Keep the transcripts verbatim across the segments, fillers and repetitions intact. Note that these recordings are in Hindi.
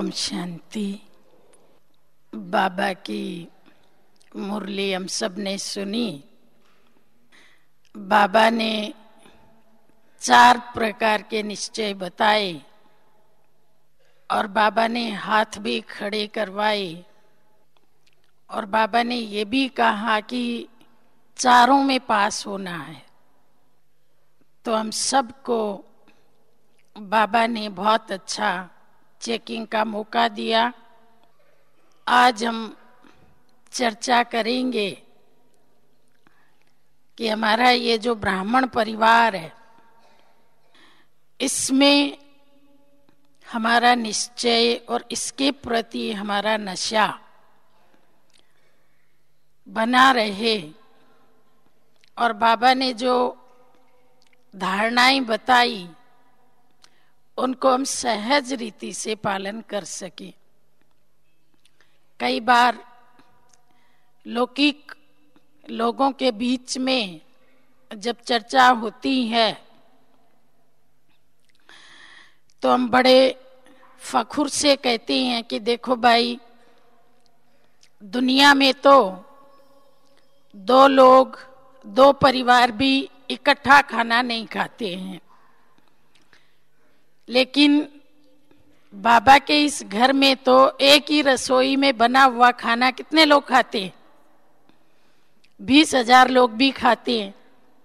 ओम शांति। बाबा की मुरली हम सब ने सुनी। बाबा ने चार प्रकार के निश्चय बताए और बाबा ने हाथ भी खड़े करवाए और बाबा ने ये भी कहा कि चारों में पास होना है। तो हम सबको बाबा ने बहुत अच्छा चेकिंग का मौका दिया। आज हम चर्चा करेंगे कि हमारा ये जो ब्राह्मण परिवार है, इसमें हमारा निश्चय और इसके प्रति हमारा नशा बना रहे। और बाबा ने जो धारणाएं बताई उनको हम सहज रीति से पालन कर सके। कई बार लौकिक लोगों के बीच में जब चर्चा होती है तो हम बड़े फखुर से कहते हैं कि देखो भाई, दुनिया में तो दो लोग दो परिवार भी इकट्ठा खाना नहीं खाते हैं, लेकिन बाबा के इस घर में तो एक ही रसोई में बना हुआ खाना कितने लोग खाते हैं? बीस हजार लोग भी खाते हैं।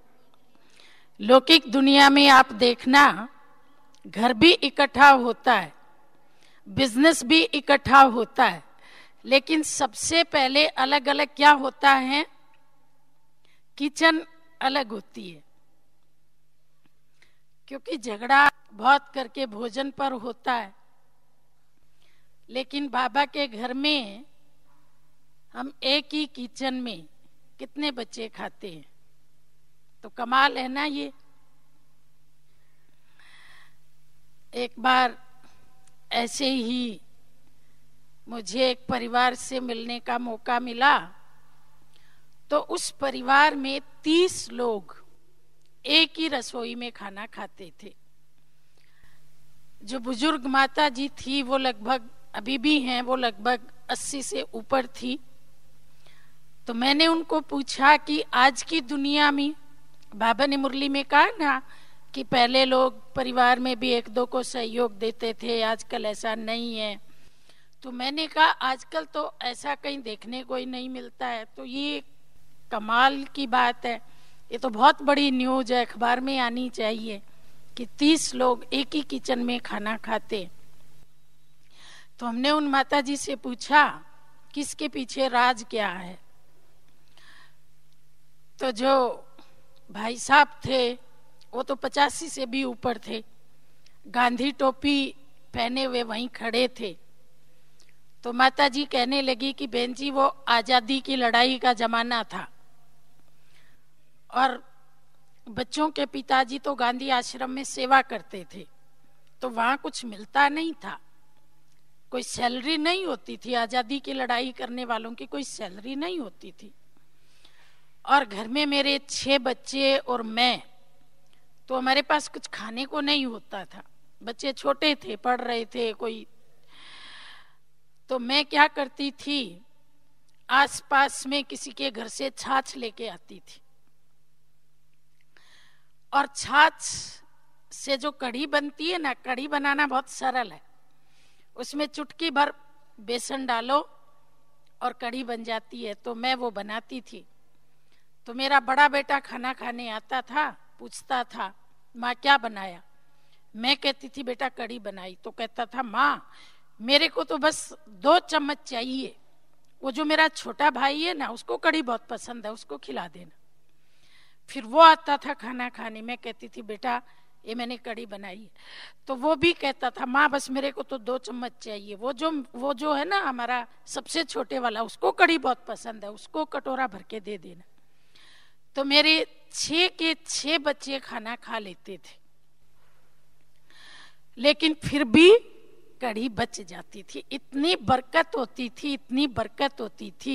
लौकिक दुनिया में आप देखना, घर भी इकट्ठा होता है, बिजनेस भी इकट्ठा होता है, लेकिन सबसे पहले अलग अलग क्या होता है? किचन अलग होती है, क्योंकि झगड़ा बहुत करके भोजन पर होता है। लेकिन बाबा के घर में हम एक ही किचन में कितने बच्चे खाते हैं, तो कमाल है ना ये। एक बार ऐसे ही मुझे एक परिवार से मिलने का मौका मिला, तो उस परिवार में तीस लोग एक ही रसोई में खाना खाते थे। जो बुजुर्ग माता जी थी वो लगभग, अभी भी हैं, वो लगभग अस्सी से ऊपर थी। तो मैंने उनको पूछा कि आज की दुनिया में, बाबा ने मुरली में कहा ना कि पहले लोग परिवार में भी एक दो को सहयोग देते थे, आजकल ऐसा नहीं है। तो मैंने कहा आजकल तो ऐसा कहीं देखने को ही नहीं मिलता है। तो ये कमाल की बात है, ये तो बहुत बड़ी न्यूज है, अखबार में आनी चाहिए कि तीस लोग एक ही किचन में खाना खाते। तो हमने उन माता जी से पूछा किसके पीछे राज क्या है। तो जो भाई साहब थे वो तो पचासी से भी ऊपर थे, गांधी टोपी पहने हुए वहीं खड़े थे। तो माता जी कहने लगी कि बहन जी, वो आजादी की लड़ाई का जमाना था और बच्चों के पिताजी तो गांधी आश्रम में सेवा करते थे, तो वहां कुछ मिलता नहीं था, कोई सैलरी नहीं होती थी। आजादी की लड़ाई करने वालों की कोई सैलरी नहीं होती थी। और घर में मेरे छह बच्चे और मैं, तो हमारे पास कुछ खाने को नहीं होता था। बच्चे छोटे थे, पढ़ रहे थे कोई। तो मैं क्या करती थी, आसपास में किसी के घर से छाछ लेके आती थी, और छाछ से जो कढ़ी बनती है ना, कढ़ी बनाना बहुत सरल है, उसमें चुटकी भर बेसन डालो और कढ़ी बन जाती है। तो मैं वो बनाती थी। तो मेरा बड़ा बेटा खाना खाने आता था, पूछता था माँ क्या बनाया? मैं कहती थी बेटा कढ़ी बनाई। तो कहता था माँ मेरे को तो बस दो चम्मच चाहिए, वो जो मेरा छोटा भाई है ना उसको कढ़ी बहुत पसंद है, उसको खिला देना। फिर वो आता था खाना खाने, मैं कहती थी बेटा ये मैंने कढ़ी बनाई है। तो वो भी कहता था माँ बस मेरे को तो दो चम्मच चाहिए, वो जो वो जो है ना हमारा सबसे छोटे वाला, उसको कढ़ी बहुत पसंद है, उसको कटोरा भर के दे देना। तो मेरे छह के छह बच्चे खाना खा लेते थे, लेकिन फिर भी कढ़ी बच जाती थी। इतनी बरकत होती थी, इतनी बरकत होती थी।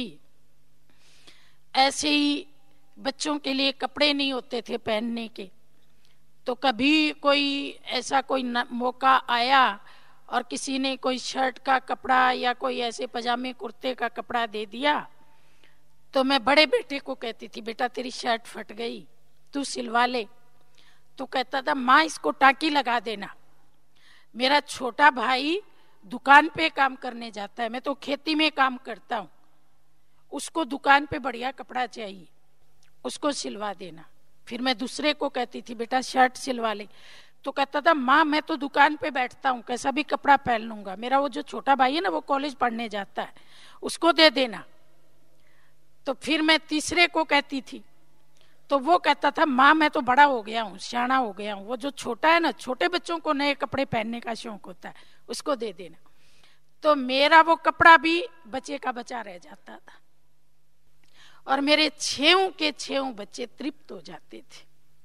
ऐसे ही बच्चों के लिए कपड़े नहीं होते थे पहनने के, तो कभी कोई ऐसा कोई मौका आया और किसी ने कोई शर्ट का कपड़ा या कोई ऐसे पजामे कुर्ते का कपड़ा दे दिया तो मैं बड़े बेटे को कहती थी, बेटा तेरी शर्ट फट गई, तू सिलवा ले। तो कहता था, माँ इसको टाकी लगा देना। मेरा छोटा भाई दुकान पे काम करने जाता है, मैं तो खेती में काम करता हूँ, उसको दुकान पे बढ़िया कपड़ा चाहिए, उसको सिलवा देना। फिर मैं दूसरे को कहती थी, बेटा शर्ट सिलवा ले। तो कहता था, माँ मैं तो दुकान पे बैठता हूँ, कैसा भी कपड़ा पहन लूंगा, मेरा वो जो छोटा भाई है ना वो कॉलेज पढ़ने जाता है, उसको दे देना। तो फिर मैं तीसरे को कहती थी, तो वो कहता था, माँ मैं तो बड़ा हो गया हूँ, सियाना हो गया हूँ, वो जो छोटा है ना, छोटे बच्चों को नए कपड़े पहनने का शौक होता है, उसको दे देना। तो मेरा वो कपड़ा भी बच्चे का बचा रह जाता था और मेरे छेऊ के छेऊ बच्चे तृप्त हो जाते थे।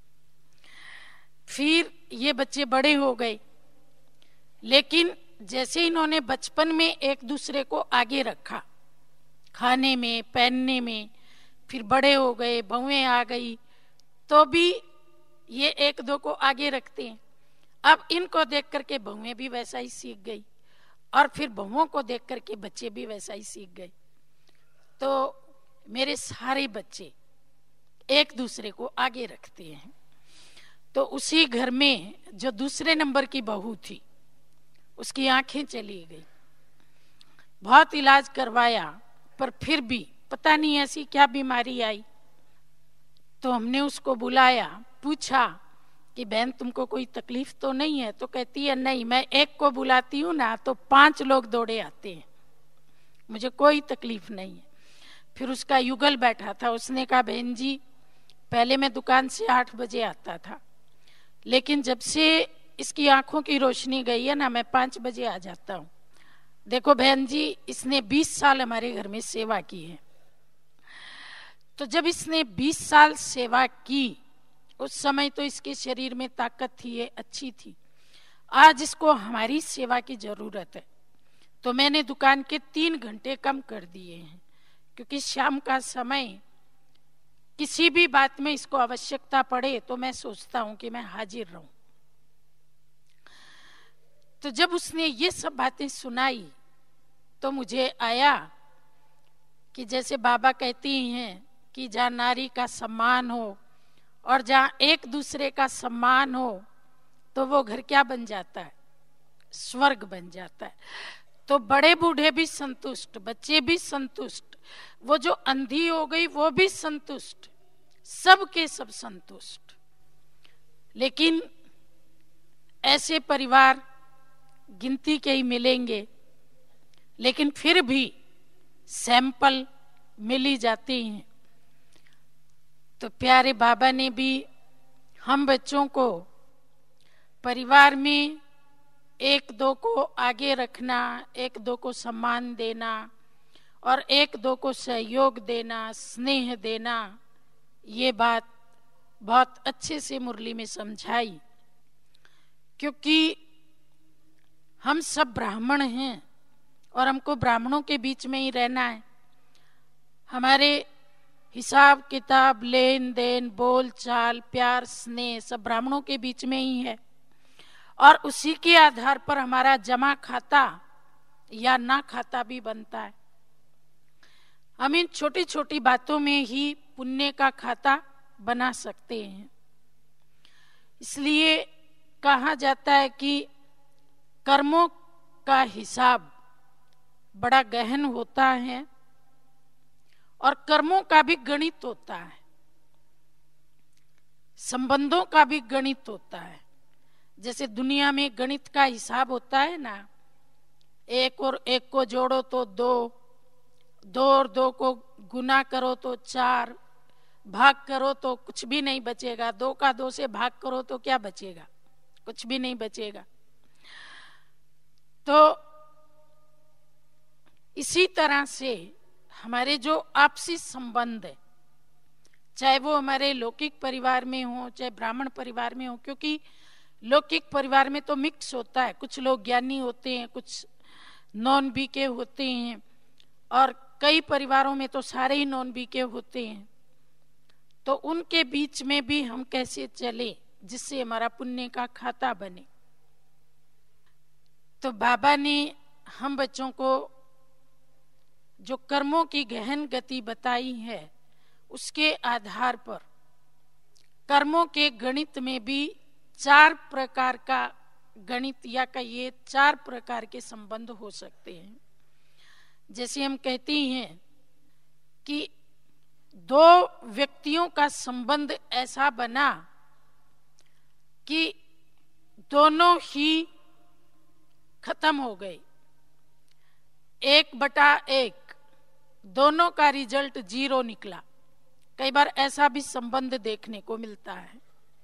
फिर ये बच्चे बड़े हो गए, लेकिन जैसे इन्होंने बचपन में एक दूसरे को आगे रखा, खाने में पहनने में, फिर बड़े हो गए, बहुएं आ गई, तो भी ये एक दो को आगे रखते हैं। अब इनको देख करके बहुएं भी वैसा ही सीख गई और फिर बहुओं को देख करके बच्चे भी वैसा ही सीख गए। तो मेरे सारे बच्चे एक दूसरे को आगे रखते हैं। तो उसी घर में जो दूसरे नंबर की बहू थी, उसकी आंखें चली गई, बहुत इलाज करवाया, पर फिर भी पता नहीं ऐसी क्या बीमारी आई। तो हमने उसको बुलाया, पूछा कि बहन तुमको कोई तकलीफ तो नहीं है? तो कहती है, नहीं, मैं एक को बुलाती हूँ ना तो पांच लोग दौड़े आते हैं, मुझे कोई तकलीफ नहीं है। फिर उसका युगल बैठा था, उसने कहा, बहन जी पहले मैं दुकान से आठ बजे आता था, लेकिन जब से इसकी आंखों की रोशनी गई है ना, मैं पांच बजे आ जाता हूँ। देखो बहन जी, इसने बीस साल हमारे घर में सेवा की है। तो जब इसने बीस साल सेवा की, उस समय तो इसके शरीर में ताकत थी, ये अच्छी थी। आज इसको हमारी सेवा की जरूरत है, तो मैंने दुकान के तीन घंटे कम कर दिए हैं, क्योंकि शाम का समय किसी भी बात में इसको आवश्यकता पड़े तो मैं सोचता हूं कि मैं हाजिर रहूं। तो जब उसने ये सब बातें सुनाई तो मुझे आया कि जैसे बाबा कहती हैं कि जहाँ नारी का सम्मान हो और जहाँ एक दूसरे का सम्मान हो तो वो घर क्या बन जाता है? स्वर्ग बन जाता है। तो बड़े बूढ़े भी संतुष्ट, बच्चे भी संतुष्ट, वो जो अंधी हो गई वो भी संतुष्ट, सब के सब संतुष्ट। लेकिन ऐसे परिवार गिनती के ही मिलेंगे, लेकिन फिर भी सैंपल मिल ही जाते हैं। तो प्यारे बाबा ने भी हम बच्चों को परिवार में एक दो को आगे रखना, एक दो को सम्मान देना और एक दो को सहयोग देना, स्नेह देना, ये बात बहुत अच्छे से मुरली में समझाई। क्योंकि हम सब ब्राह्मण हैं और हमको ब्राह्मणों के बीच में ही रहना है। हमारे हिसाब किताब, लेन देन, बोल चाल, प्यार, स्नेह सब ब्राह्मणों के बीच में ही है और उसी के आधार पर हमारा जमा खाता या ना खाता भी बनता है। हम इन छोटी छोटी बातों में ही पुण्य का खाता बना सकते हैं। इसलिए कहा जाता है कि कर्मों का हिसाब बड़ा गहन होता है और कर्मों का भी गणित होता है, संबंधों का भी गणित होता है। जैसे दुनिया में गणित का हिसाब होता है ना, एक और एक को जोड़ो तो दो, दो और दो को गुना करो तो चार, भाग करो तो कुछ भी नहीं बचेगा, दो का दो से भाग करो तो क्या बचेगा? कुछ भी नहीं बचेगा। तो इसी तरह से हमारे जो आपसी संबंध है, चाहे वो हमारे लौकिक परिवार में हो चाहे ब्राह्मण परिवार में हो, क्योंकि लौकिक परिवार में तो मिक्स होता है, कुछ लोग ज्ञानी होते हैं, कुछ नॉन बीके होते हैं और कई परिवारों में तो सारे ही नॉन बीके होते हैं। तो उनके बीच में भी हम कैसे चले जिससे हमारा पुण्य का खाता बने। तो बाबा ने हम बच्चों को जो कर्मों की गहन गति बताई है, उसके आधार पर कर्मों के गणित में भी चार प्रकार का गणित या कहिए चार प्रकार के संबंध हो सकते हैं। जैसे हम कहते हैं कि दो व्यक्तियों का संबंध ऐसा बना कि दोनों ही खत्म हो गए, एक बटा एक, दोनों का रिजल्ट जीरो निकला। कई बार ऐसा भी संबंध देखने को मिलता है।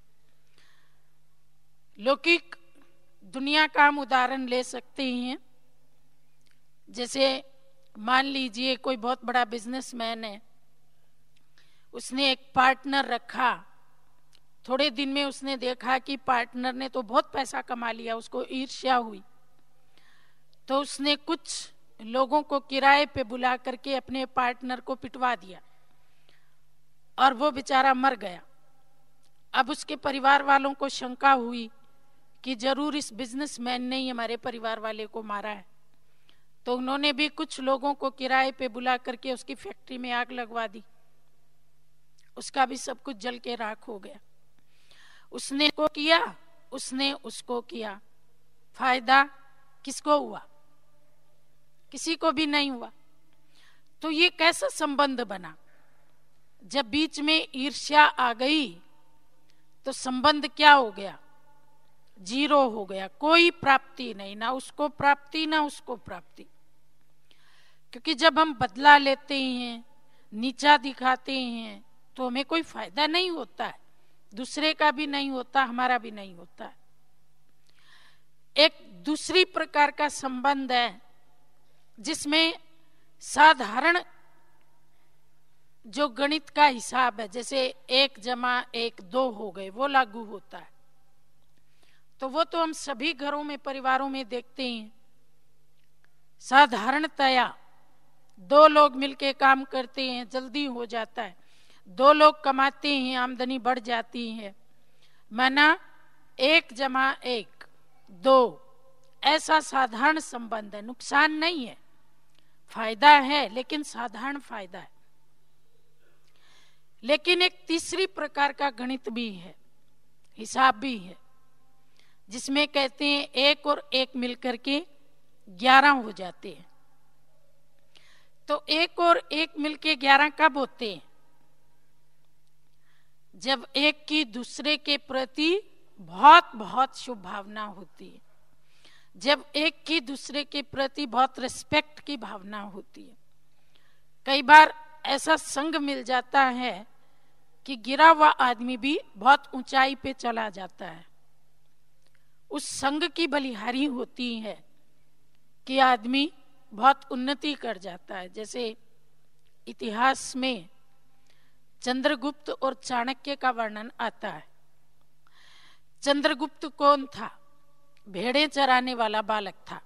लौकिक दुनिया का हम उदाहरण ले सकते हैं। जैसे मान लीजिए कोई बहुत बड़ा बिजनेसमैन है, उसने एक पार्टनर रखा। थोड़े दिन में उसने देखा कि पार्टनर ने तो बहुत पैसा कमा लिया, उसको ईर्ष्या हुई। तो उसने कुछ लोगों को किराए पे बुला करके अपने पार्टनर को पिटवा दिया और वो बेचारा मर गया। अब उसके परिवार वालों को शंका हुई कि जरूर इस बिजनेसमैन ने ही हमारे परिवार वाले को मारा है। तो उन्होंने भी कुछ लोगों को किराए पे बुला करके उसकी फैक्ट्री में आग लगवा दी। उसका भी सब कुछ जल के राख हो गया। उसने को किया, उसने उसको किया, फायदा किसको हुआ? किसी को भी नहीं हुआ। तो ये कैसा संबंध बना? जब बीच में ईर्ष्या आ गई तो संबंध क्या हो गया? जीरो हो गया। कोई प्राप्ति नहीं, ना उसको प्राप्ति ना उसको प्राप्ति। क्योंकि जब हम बदला लेते हैं, नीचा दिखाते हैं, तो हमें कोई फायदा नहीं होता है, दूसरे का भी नहीं होता, हमारा भी नहीं होता है। एक दूसरी प्रकार का संबंध है जिसमें साधारण जो गणित का हिसाब है, जैसे एक जमा एक दो हो गए, वो लागू होता है। तो वो तो हम सभी घरों में, परिवारों में देखते हैं। साधारणतया दो लोग मिलके काम करते हैं, जल्दी हो जाता है। दो लोग कमाते हैं, आमदनी बढ़ जाती है। माना एक जमा एक दो, ऐसा साधारण संबंध है, नुकसान नहीं है, फायदा है, लेकिन साधारण फायदा है। लेकिन एक तीसरी प्रकार का गणित भी है, हिसाब भी है, जिसमें कहते हैं एक और एक मिलकर के ग्यारह हो जाते हैं। तो एक और एक मिलके ग्यारह कब होते हैं? जब एक की दूसरे के प्रति बहुत बहुत शुभ भावना होती है, जब एक की दूसरे के प्रति बहुत रिस्पेक्ट की भावना होती है। कई बार ऐसा संग मिल जाता है कि गिरा हुआ आदमी भी बहुत ऊंचाई पे चला जाता है। उस संग की बलिहारी होती है कि आदमी बहुत उन्नति कर जाता है। जैसे इतिहास में चंद्रगुप्त और चाणक्य का वर्णन आता है। चंद्रगुप्त कौन था? भेड़ें चराने वाला बालक था,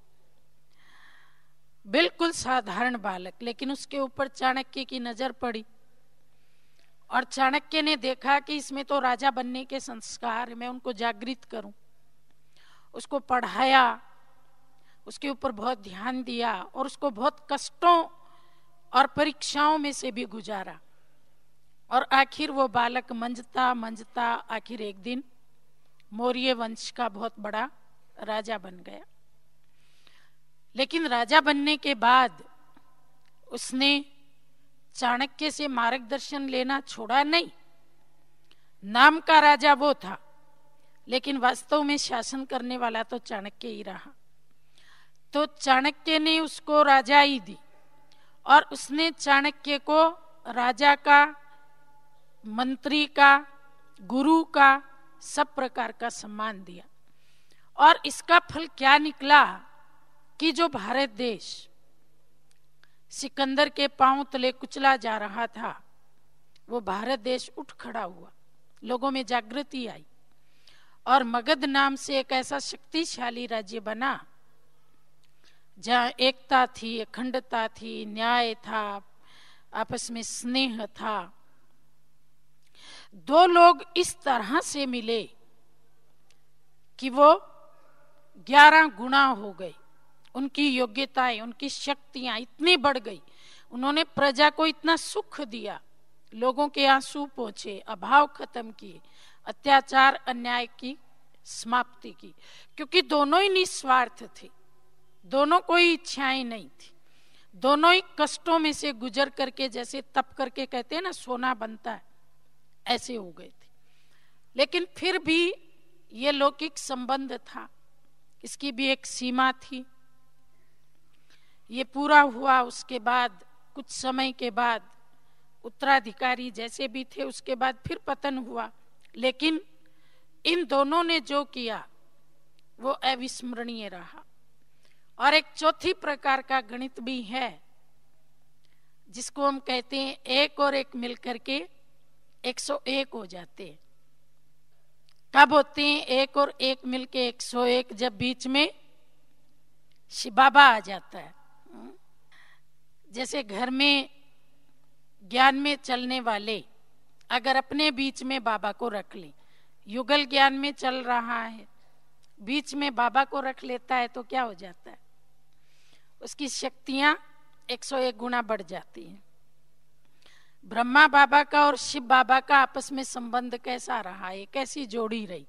बिल्कुल साधारण बालक। लेकिन उसके ऊपर चाणक्य की नजर पड़ी और चाणक्य ने देखा कि इसमें तो राजा बनने के संस्कार, मैं उनको जागृत करूं। उसको पढ़ाया, उसके ऊपर बहुत ध्यान दिया और उसको बहुत कष्टों और परीक्षाओं में से भी गुजारा। और आखिर वो बालक मंजता मंजता आखिर एक दिन मौर्य वंश का बहुत बड़ा राजा बन गया। लेकिन राजा बनने के बाद उसने चाणक्य से मार्गदर्शन लेना छोड़ा नहीं। नाम का राजा वो था, लेकिन वास्तव में शासन करने वाला तो चाणक्य ही रहा। तो चाणक्य ने उसको राजाई दी और उसने चाणक्य को राजा का, मंत्री का, गुरु का, सब प्रकार का सम्मान दिया। और इसका फल क्या निकला कि जो भारत देश सिकंदर के पांव तले कुचला जा रहा था, वो भारत देश उठ खड़ा हुआ, लोगों में जागृति आई और मगध नाम से एक ऐसा शक्तिशाली राज्य बना जहां एकता थी, अखंडता थी, न्याय था, आपस में स्नेह था। दो लोग इस तरह से मिले कि वो ग्यारह गुना हो गई। उनकी योग्यताएं, उनकी शक्तियां इतनी बढ़ गई। उन्होंने प्रजा को इतना सुख दिया, लोगों के आंसू पोंछे, अभाव खत्म किए, अत्याचार अन्याय की समाप्ति की, क्योंकि दोनों ही निस्वार्थ थे, दोनों कोई इच्छाएं नहीं थी, दोनों ही कष्टों में से गुजर करके, जैसे तप करके कहते हैं ना सोना बनता है, ऐसे हो गए थे। लेकिन फिर भी ये लौकिक संबंध था, इसकी भी एक सीमा थी। ये पूरा हुआ, उसके बाद कुछ समय के बाद उत्तराधिकारी जैसे भी थे, उसके बाद फिर पतन हुआ। लेकिन इन दोनों ने जो किया वो अविस्मरणीय रहा। और एक चौथी प्रकार का गणित भी है, जिसको हम कहते हैं एक और एक मिलकर के एक सौ एक हो जाते हैं। कब होते हैं एक और एक मिलके एक सौ एक? जब बीच में शिव बाबा आ जाता है। जैसे घर में ज्ञान में चलने वाले अगर अपने बीच में बाबा को रख ले, युगल ज्ञान में चल रहा है, बीच में बाबा को रख लेता है तो क्या हो जाता है? उसकी शक्तियां एक सौ एक गुना बढ़ जाती हैं। ब्रह्मा बाबा का और शिव बाबा का आपस में संबंध कैसा रहा है, कैसी जोड़ी रही?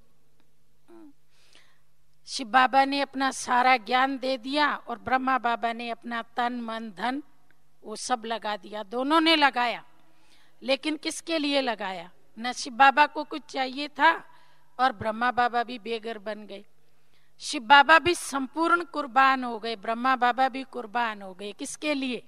शिव बाबा ने अपना सारा ज्ञान दे दिया और ब्रह्मा बाबा ने अपना तन मन धन वो सब लगा दिया। दोनों ने लगाया, लेकिन किसके लिए लगाया? न शिव बाबा को कुछ चाहिए था और ब्रह्मा बाबा भी बेघर बन गए। शिव बाबा भी संपूर्ण कुर्बान हो गए, ब्रह्मा बाबा भी कुर्बान हो गए। किसके लिए?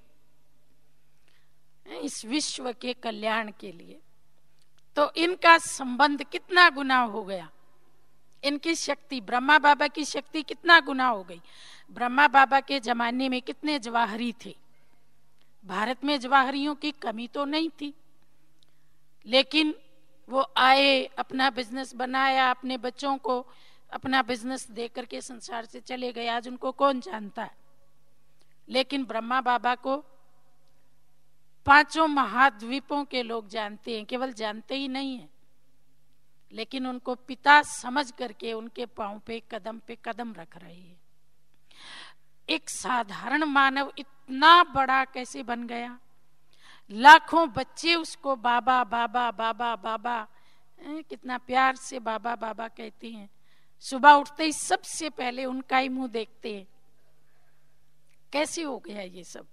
इस विश्व के कल्याण के लिए। तो इनका संबंध कितना गुना हो गया, इनकी शक्ति, ब्रह्मा बाबा की शक्ति कितना गुना हो गई। ब्रह्मा बाबा के जमाने में कितने जवाहरी थे, भारत में जवाहरियों की कमी तो नहीं थी, लेकिन वो आए, अपना बिजनेस बनाया, अपने बच्चों को अपना बिजनेस दे करके संसार से चले गए। आज उनको कौन जानता है? लेकिन ब्रह्मा बाबा को पांचों महाद्वीपों के लोग जानते हैं, केवल जानते ही नहीं है, लेकिन उनको पिता समझ करके उनके पांव पे कदम पे कदम रख रहे हैं। एक साधारण मानव इतना बड़ा कैसे बन गया? लाखों बच्चे उसको बाबा बाबा बाबा बाबा, कितना प्यार से बाबा बाबा कहते हैं। सुबह उठते ही सबसे पहले उनका ही मुंह देखते हैं। कैसे हो गया ये सब?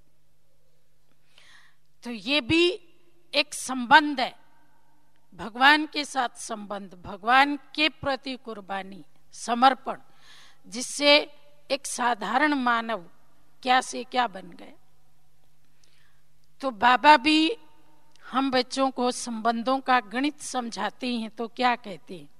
तो ये भी एक संबंध है, भगवान के साथ संबंध, भगवान के प्रति कुर्बानी, समर्पण, जिससे एक साधारण मानव क्या से क्या बन गए। तो बाबा भी हम बच्चों को संबंधों का गणित समझाते हैं तो क्या कहते हैं?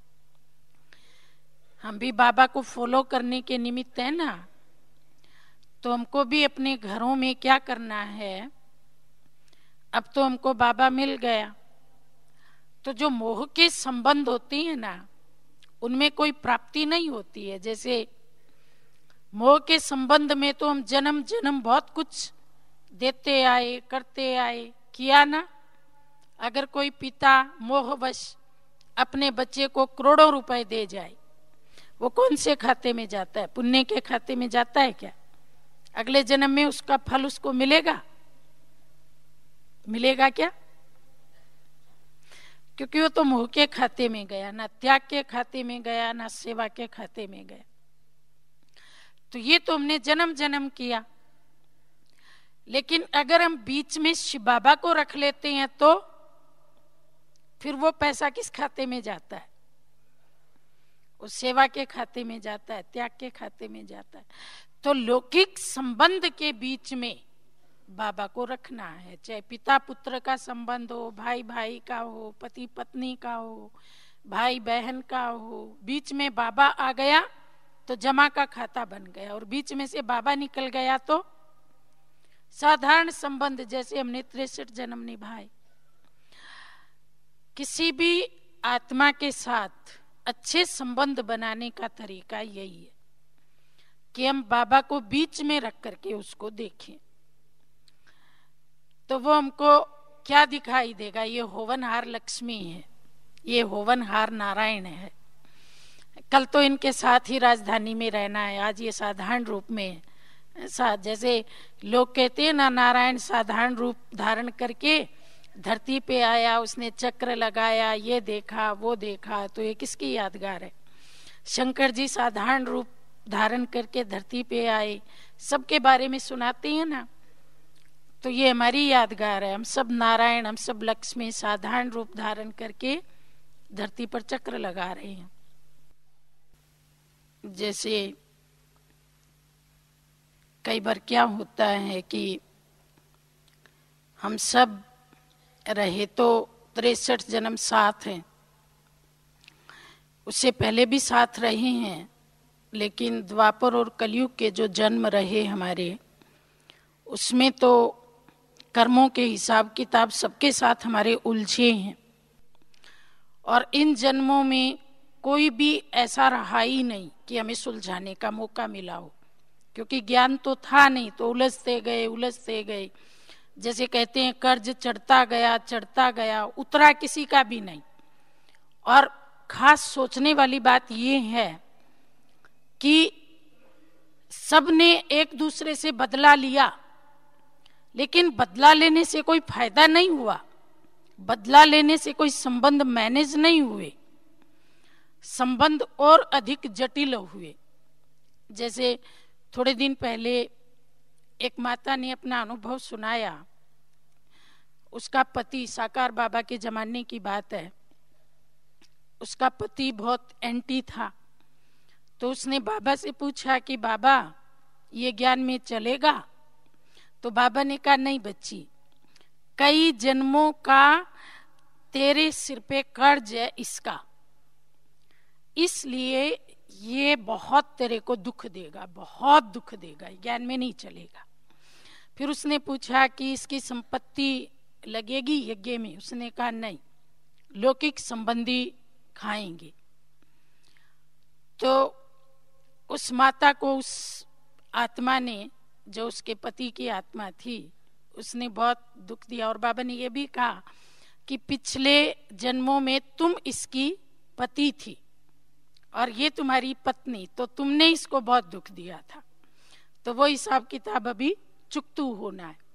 हम भी बाबा को फॉलो करने के निमित्त है ना, तो हमको भी अपने घरों में क्या करना है? अब तो हमको बाबा मिल गया, तो जो मोह के संबंध होते हैं ना, उनमें कोई प्राप्ति नहीं होती है। जैसे मोह के संबंध में तो हम जन्म जन्म बहुत कुछ देते आए, करते आए, किया ना। अगर कोई पिता मोहवश अपने बच्चे को करोड़ों रुपए दे जाए, वो कौन से खाते में जाता है? पुण्य के खाते में जाता है क्या? अगले जन्म में उसका फल उसको मिलेगा? मिलेगा क्या? क्योंकि वो तो मोह के खाते में गया, ना त्याग के खाते में गया, ना सेवा के खाते में गया। तो ये तो हमने जन्म जन्म किया। लेकिन अगर हम बीच में शिव बाबा को रख लेते हैं तो फिर वो पैसा किस खाते में जाता है? वो सेवा के खाते में जाता है, त्याग के खाते में जाता है। तो लौकिक संबंध के बीच में बाबा को रखना है, चाहे पिता पुत्र का संबंध हो, भाई भाई का हो, पति पत्नी का हो, भाई बहन का हो। बीच में बाबा आ गया तो जमा का खाता बन गया, और बीच में से बाबा निकल गया तो साधारण संबंध जैसे हमने तिरसठ जन्म निभाए। किसी भी आत्मा के साथ अच्छे संबंध बनाने का तरीका यही है कि हम बाबा को बीच में रख करके उसको देखें। तो वो हमको क्या दिखाई देगा? ये होवनहार लक्ष्मी है, ये होवनहार नारायण है, कल तो इनके साथ ही राजधानी में रहना है, आज ये साधारण रूप में साथ, जैसे लोग कहते हैं ना, नारायण साधारण रूप धारण करके धरती पे आया, उसने चक्र लगाया, ये देखा वो देखा, तो ये किसकी यादगार है? शंकर जी साधारण रूप धारण करके धरती पे आए, सबके बारे में सुनाते हैं ना, तो ये हमारी यादगार है। हम सब नारायण, हम सब लक्ष्मी साधारण रूप धारण करके धरती पर चक्र लगा रहे हैं। जैसे कई बार क्या होता है कि हम सब रहे तो तिरसठ जन्म साथ हैं, उससे पहले भी साथ रहे हैं, लेकिन द्वापर और कलयुग के जो जन्म रहे हमारे, उसमें तो कर्मों के हिसाब किताब सबके साथ हमारे उलझे हैं। और इन जन्मों में कोई भी ऐसा रहा ही नहीं कि हमें सुलझाने का मौका मिला हो, क्योंकि ज्ञान तो था नहीं, तो उलझते गए उलझते गए। जैसे कहते हैं कर्ज चढ़ता गया चढ़ता गया, उतरा किसी का भी नहीं। और खास सोचने वाली बात ये है कि सबने एक दूसरे से बदला लिया, लेकिन बदला लेने से कोई फायदा नहीं हुआ, बदला लेने से कोई संबंध मैनेज नहीं हुए, संबंध और अधिक जटिल हुए। जैसे थोड़े दिन पहले एक माता ने अपना अनुभव सुनाया, उसका पति, साकार बाबा के जमाने की बात है, उसका पति बहुत एंटी था, तो उसने बाबा से पूछा कि बाबा ये ज्ञान में चलेगा? तो बाबा ने कहा नहीं बच्ची, कई जन्मों का तेरे सिर पे कर्ज है इसका, इसलिए ये बहुत तेरे को दुख देगा, बहुत दुख देगा, ज्ञान में नहीं चलेगा। फिर उसने पूछा कि इसकी संपत्ति लगेगी यज्ञ में? उसने कहा नहीं, लौकिक संबंधी खाएंगे। तो उस माता को उस आत्मा ने, जो उसके पति की आत्मा थी, उसने बहुत दुख दिया। और बाबा ने ये भी कहा कि पिछले जन्मों में तुम इसकी पति थी और ये तुम्हारी पत्नी, तो तुमने इसको बहुत दुख दिया था, तो वो हिसाब किताब अभी चुकतू होना है।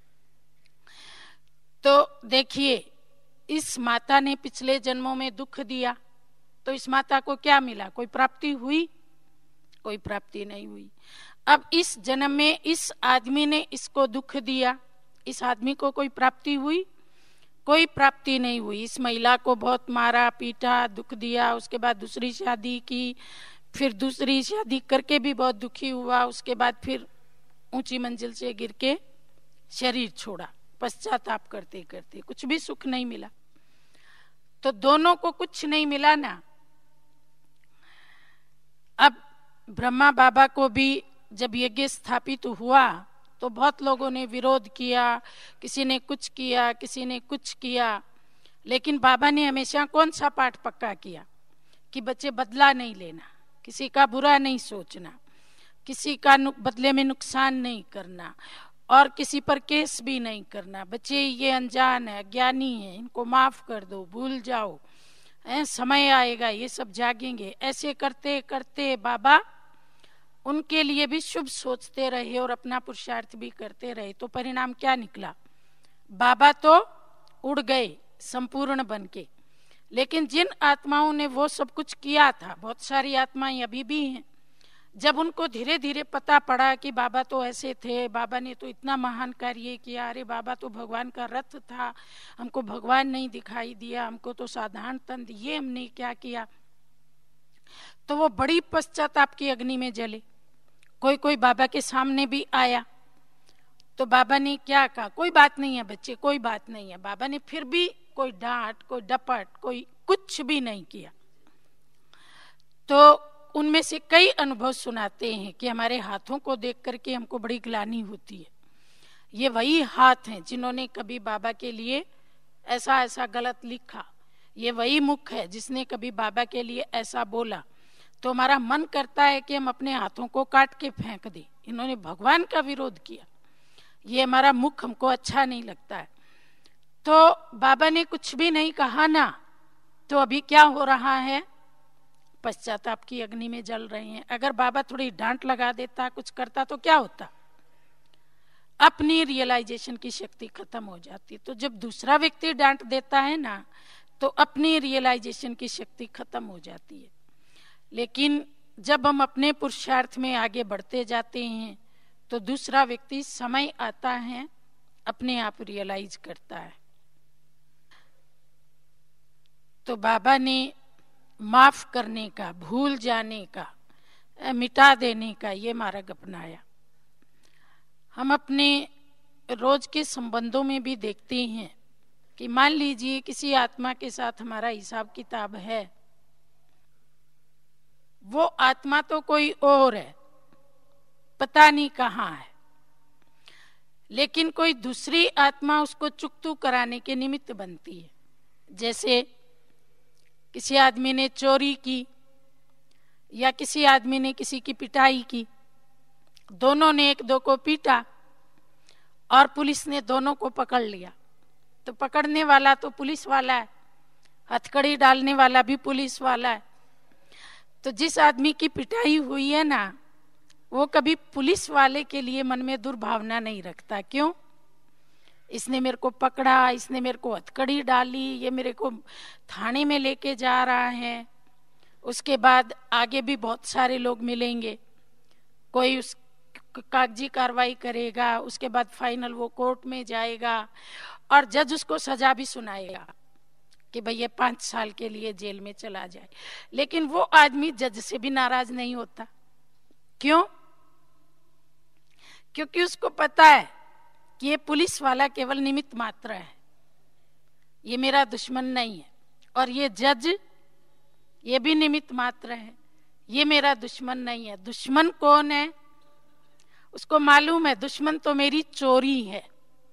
तो देखिए, इस माता ने पिछले जन्मों में दुख दिया, तो इस माता को क्या मिला? कोई प्राप्ति हुई? कोई प्राप्ति नहीं हुई। अब इस जन्म में इस आदमी ने इसको दुख दिया, इस आदमी को कोई प्राप्ति हुई? कोई प्राप्ति नहीं हुई। इस महिला को बहुत मारा पीटा, दुख दिया, उसके बाद दूसरी शादी की, फिर दूसरी शादी करके भी बहुत दुखी हुआ, उसके बाद फिर ऊंची मंजिल से गिर के शरीर छोड़ा, पश्चाताप करते करते कुछ भी सुख नहीं मिला। तो दोनों को कुछ नहीं मिला ना। अब ब्रह्मा बाबा को भी जब यज्ञ स्थापित हुआ तो बहुत लोगों ने विरोध किया, किसी ने कुछ किया, किसी ने कुछ किया, लेकिन बाबा ने हमेशा कौन सा पाठ पक्का किया कि बच्चे बदला नहीं लेना, किसी का बुरा नहीं सोचना, किसी का बदले में नुकसान नहीं करना और किसी पर केस भी नहीं करना। बच्चे ये अनजान है, अज्ञानी है, इनको माफ कर दो, भूल जाओ, ऐ, समय आएगा ये सब जागेंगे। ऐसे करते करते बाबा उनके लिए भी शुभ सोचते रहे और अपना पुरुषार्थ भी करते रहे। तो परिणाम क्या निकला? बाबा तो उड़ गए संपूर्ण बन के, लेकिन जिन आत्माओं ने वो सब कुछ किया था, बहुत सारी आत्माएं अभी भी हैं, जब उनको धीरे धीरे पता पड़ा कि बाबा तो ऐसे थे, बाबा ने तो इतना महान कार्य किया, अरे बाबा तो भगवान का रथ था, हमको भगवान नहीं दिखाई दिया, हमको तो साधारण तन, ये हमने क्या किया, तो वो बड़ी पश्चाताप की अग्नि में जले। कोई कोई बाबा के सामने भी आया तो बाबा ने क्या कहा? कोई बात नहीं है बच्चे, कोई बात नहीं है। बाबा ने फिर भी कोई डांट, कोई डपट, कोई कुछ भी नहीं किया। तो उनमें से कई अनुभव सुनाते हैं कि हमारे हाथों को देख करके हमको बड़ी ग्लानि होती है। ये वही हाथ हैं जिन्होंने कभी बाबा के लिए ऐसा ऐसा गलत लिखा, ये वही मुख है जिसने कभी बाबा के लिए ऐसा बोला। तो हमारा मन करता है कि हम अपने हाथों को काट के फेंक दें। इन्होंने भगवान का विरोध किया, ये हमारा मुख हमको अच्छा नहीं लगता है। तो बाबा ने कुछ भी नहीं कहा ना, तो अभी क्या हो रहा है? पश्चाताप की अग्नि में जल रहे हैं। अगर बाबा थोड़ी डांट लगा देता, कुछ करता तो क्या होता? अपनी रियलाइजेशन की शक्ति खत्म हो जाती। तो जब दूसरा व्यक्ति डांट देता है ना, तो अपनी रियलाइजेशन की शक्ति खत्म हो जाती है। लेकिन जब हम अपने पुरुषार्थ में आगे बढ़ते जाते हैं तो दूसरा व्यक्ति समय आता है अपने आप रियलाइज करता है। तो बाबा ने माफ करने का, भूल जाने का, मिटा देने का ये मार्ग अपनाया। हम अपने रोज के संबंधों में भी देखते हैं कि मान लीजिए किसी आत्मा के साथ हमारा हिसाब किताब है, वो आत्मा तो कोई और है, पता नहीं कहाँ है, लेकिन कोई दूसरी आत्मा उसको चुकतू कराने के निमित्त बनती है। जैसे किसी आदमी ने चोरी की या किसी आदमी ने किसी की पिटाई की, दोनों ने एक दो को पीटा और पुलिस ने दोनों को पकड़ लिया। तो पकड़ने वाला तो पुलिस वाला है, हथकड़ी डालने वाला भी पुलिस वाला है। तो जिस आदमी की पिटाई हुई है ना, वो कभी पुलिस वाले के लिए मन में दुर्भावना नहीं रखता। क्यों? इसने मेरे को पकड़ा, इसने मेरे को हथकड़ी डाली, ये मेरे को थाने में लेके जा रहा है। उसके बाद आगे भी बहुत सारे लोग मिलेंगे, कोई उस कागजी कार्रवाई करेगा, उसके बाद फाइनल वो कोर्ट में जाएगा और जज उसको सजा भी सुनाएगा कि भाई ये पांच साल के लिए जेल में चला जाए। लेकिन वो आदमी जज से भी नाराज नहीं होता। क्यों? क्योंकि उसको पता है कि ये पुलिस वाला केवल निमित्त मात्र है, ये मेरा दुश्मन नहीं है। और ये जज, ये भी निमित्त मात्र है, ये मेरा दुश्मन नहीं है। दुश्मन कौन है? उसको मालूम है दुश्मन तो मेरी चोरी है।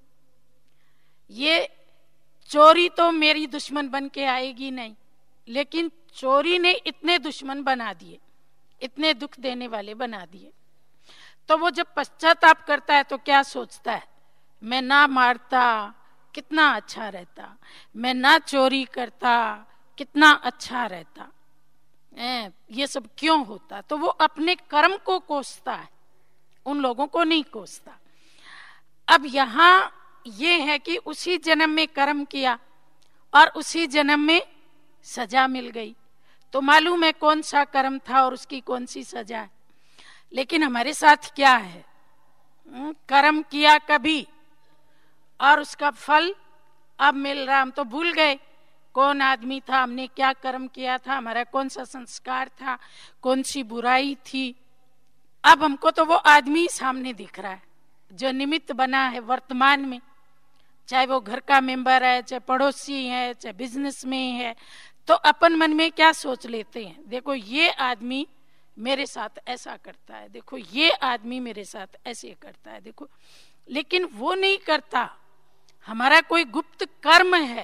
ये चोरी तो मेरी दुश्मन बन के आएगी नहीं, लेकिन चोरी ने इतने दुश्मन बना दिए, इतने दुख देने वाले बना दिए। तो वो जब पश्चाताप करता है तो क्या सोचता है? मैं ना मारता कितना अच्छा रहता, मैं ना चोरी करता कितना अच्छा रहता, ए, ये सब क्यों होता? तो वो अपने कर्म को कोसता है, उन लोगों को नहीं कोसता। अब यहाँ ये है कि उसी जन्म में कर्म किया और उसी जन्म में सजा मिल गई, तो मालूम है कौन सा कर्म था और उसकी कौन सी सजा है। लेकिन हमारे साथ क्या है? कर्म किया कभी और उसका फल अब मिल रहा। हम तो भूल गए कौन आदमी था, हमने क्या कर्म किया था, हमारा कौन सा संस्कार था, कौन सी बुराई थी। अब हमको तो वो आदमी सामने दिख रहा है जो निमित्त बना है वर्तमान में, चाहे वो घर का मेंबर है, चाहे पड़ोसी है, चाहे बिजनेस में है। तो अपन मन में क्या सोच लेते हैं? देखो ये आदमी मेरे साथ ऐसा करता है, देखो ये आदमी मेरे साथ ऐसे करता है, देखो। लेकिन वो नहीं करता, हमारा कोई गुप्त कर्म है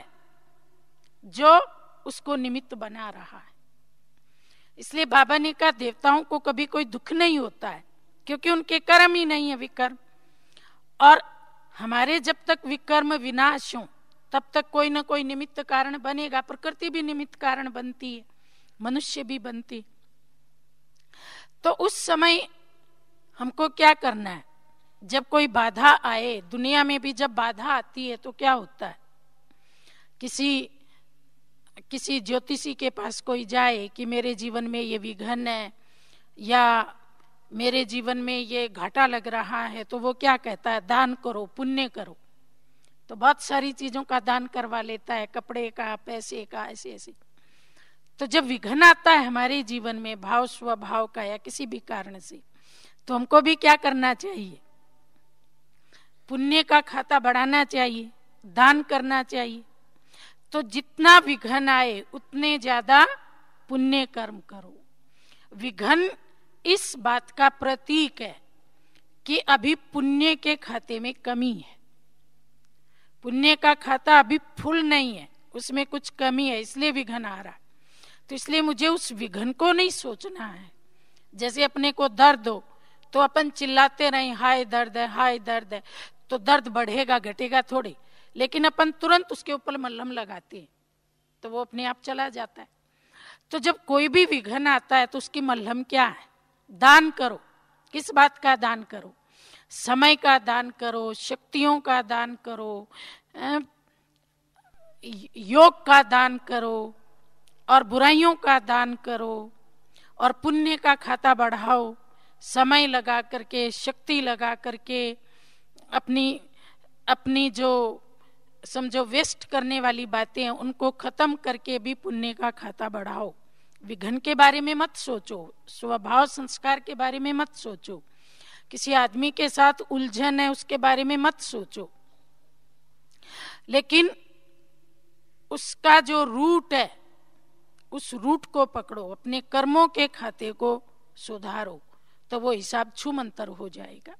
जो उसको निमित्त बना रहा है। इसलिए बाबा ने कहा देवताओं को कभी कोई दुख नहीं होता है, क्योंकि उनके कर्म ही नहीं है विकर्म। और हमारे जब तक विकर्म विनाश हो तब तक कोई ना कोई निमित्त कारण बनेगा। प्रकृति भी निमित्त कारण बनती है, मनुष्य भी बनती। तो उस समय हमको क्या करना है? जब कोई बाधा आए, दुनिया में भी जब बाधा आती है तो क्या होता है? किसी किसी ज्योतिषी के पास कोई जाए कि मेरे जीवन में ये विघ्न है या मेरे जीवन में ये घाटा लग रहा है, तो वो क्या कहता है? दान करो, पुण्य करो। तो बहुत सारी चीजों का दान करवा लेता है, कपड़े का, पैसे का, ऐसे ऐसे। तो जब विघ्न आता है हमारे जीवन में भाव स्वभाव का या किसी भी कारण से, तो हमको भी क्या करना चाहिए? पुण्य का खाता बढ़ाना चाहिए, दान करना चाहिए। तो जितना विघ्न आए उतने ज्यादा पुण्य कर्म करो। विघ्न इस बात का प्रतीक है कि अभी पुण्य के खाते में कमी है, पुण्य का खाता अभी फुल नहीं है, उसमें कुछ कमी है, इसलिए विघ्न आ रहा है। तो इसलिए मुझे उस विघ्न को नहीं सोचना है। जैसे अपने को दर्द हो तो अपन चिल्लाते रहे हाय दर्द है, हाय दर्द है, तो दर्द बढ़ेगा घटेगा थोड़ी, लेकिन अपन तुरंत उसके ऊपर मलहम लगाते हैं तो वो अपने आप चला जाता है। तो जब कोई भी विघ्न आता है तो उसकी मल्हम क्या है? दान करो। किस बात का दान करो? समय का दान करो, शक्तियों का दान करो, योग का दान करो, और बुराइयों का दान करो, और पुण्य का खाता बढ़ाओ। समय लगा करके, शक्ति लगा करके, अपनी अपनी जो समझो वेस्ट करने वाली बातें हैं उनको खत्म करके भी पुण्य का खाता बढ़ाओ। विघ्न के बारे में मत सोचो, स्वभाव संस्कार के बारे में मत सोचो, किसी आदमी के साथ उलझन है उसके बारे में मत सोचो, लेकिन उसका जो रूट है उस रूट को पकड़ो, अपने कर्मों के खाते को सुधारो, तो वो हिसाब छूमंतर हो जाएगा।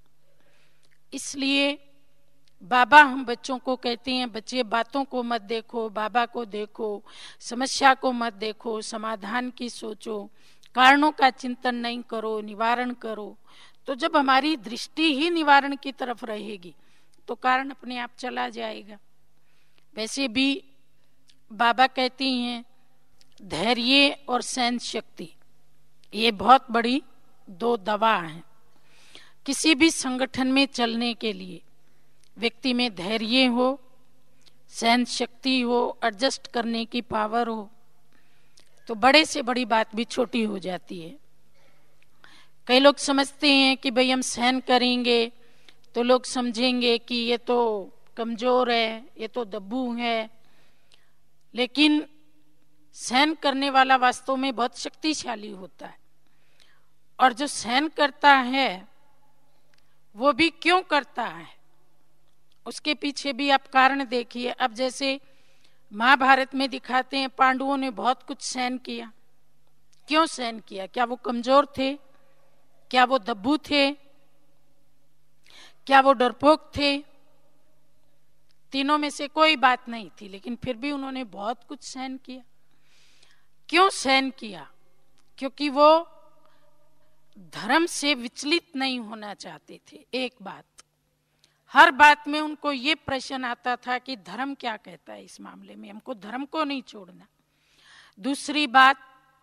इसलिए बाबा हम बच्चों को कहते हैं, बच्चे बातों को मत देखो, बाबा को देखो, समस्या को मत देखो, समाधान की सोचो, कारणों का चिंतन नहीं करो, निवारण करो। तो जब हमारी दृष्टि ही निवारण की तरफ रहेगी तो कारण अपने आप चला जाएगा। वैसे भी बाबा कहती हैं धैर्य और सहन शक्ति ये बहुत बड़ी दो दवा हैं। किसी भी संगठन में चलने के लिए व्यक्ति में धैर्य हो, सहन शक्ति हो, एडजस्ट करने की पावर हो, तो बड़े से बड़ी बात भी छोटी हो जाती है। कई लोग समझते हैं कि भाई हम सहन करेंगे तो लोग समझेंगे कि ये तो कमजोर है, ये तो दब्बू है, लेकिन सहन करने वाला वास्तव में बहुत शक्तिशाली होता है। और जो सहन करता है वो भी क्यों करता है, उसके पीछे भी आप कारण देखिए। अब जैसे महाभारत में दिखाते हैं पांडवों ने बहुत कुछ सहन किया। क्यों सहन किया? क्या वो कमजोर थे? क्या वो दब्बू थे? क्या वो डरपोक थे? तीनों में से कोई बात नहीं थी, लेकिन फिर भी उन्होंने बहुत कुछ सहन किया। क्यों सहन किया? क्योंकि वो धर्म से विचलित नहीं होना चाहते थे। एक बात, हर बात में उनको ये प्रश्न आता था कि धर्म क्या कहता है इस मामले में, हमको धर्म को नहीं छोड़ना। दूसरी बात,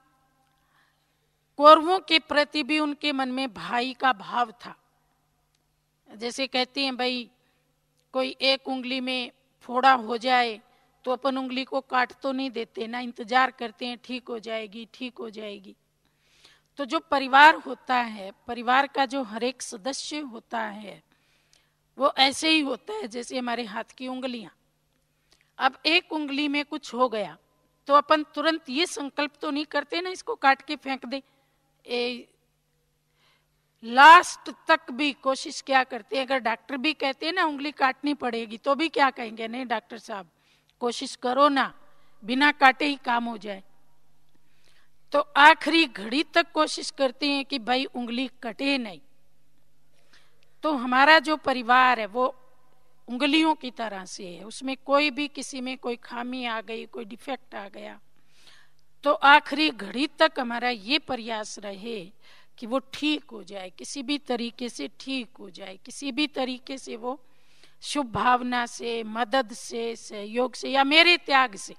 कौरवों के प्रति भी उनके मन में भाई का भाव था। जैसे कहते हैं भाई कोई एक उंगली में फोड़ा हो जाए तो अपन उंगली को काट तो नहीं देते ना, इंतजार करते हैं ठीक हो जाएगी ठीक हो जाएगी। तो जो परिवार होता है, परिवार का जो हर एक सदस्य होता है वो ऐसे ही होता है जैसे हमारे हाथ की उंगलियां। अब एक उंगली में कुछ हो गया तो अपन तुरंत ये संकल्प तो नहीं करते ना इसको काट के फेंक दे, ए, लास्ट तक भी कोशिश क्या करते हैं। अगर डॉक्टर भी कहते हैं ना उंगली काटनी पड़ेगी तो भी क्या कहेंगे, नहीं डॉक्टर साहब कोशिश करो ना, बिना काटे ही काम हो जाए। तो आखिरी घड़ी तक कोशिश करते हैं कि भाई उंगली कटे नहीं। तो हमारा जो परिवार है वो उंगलियों की तरह से है, उसमें कोई भी किसी में कोई खामी आ गई, कोई डिफेक्ट आ गया तो आखिरी घड़ी तक हमारा ये प्रयास रहे कि वो ठीक हो जाए, किसी भी तरीके से ठीक हो जाए, किसी भी तरीके से वो शुभ भावना से, मदद से, सहयोग से या मेरे त्याग से।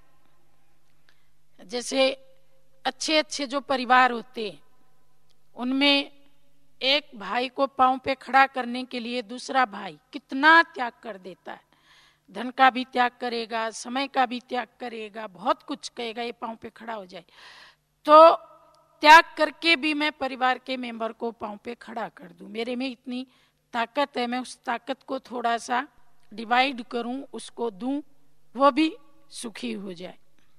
जैसे अच्छे अच्छे जो परिवार होते हैं उनमें एक भाई को पांव पे खड़ा करने के लिए दूसरा भाई कितना त्याग कर देता है, धन का भी त्याग करेगा, समय का भी त्याग करेगा, बहुत कुछ कहेगा ये पांव पे खड़ा हो जाए। तो त्याग करके भी मैं परिवार के मेंबर को पांव पे खड़ा कर दूं, मेरे में इतनी ताकत है, मैं उस ताकत को थोड़ा सा डिवाइड करूं, उसको दूं, वो भी सुखी हो जाए।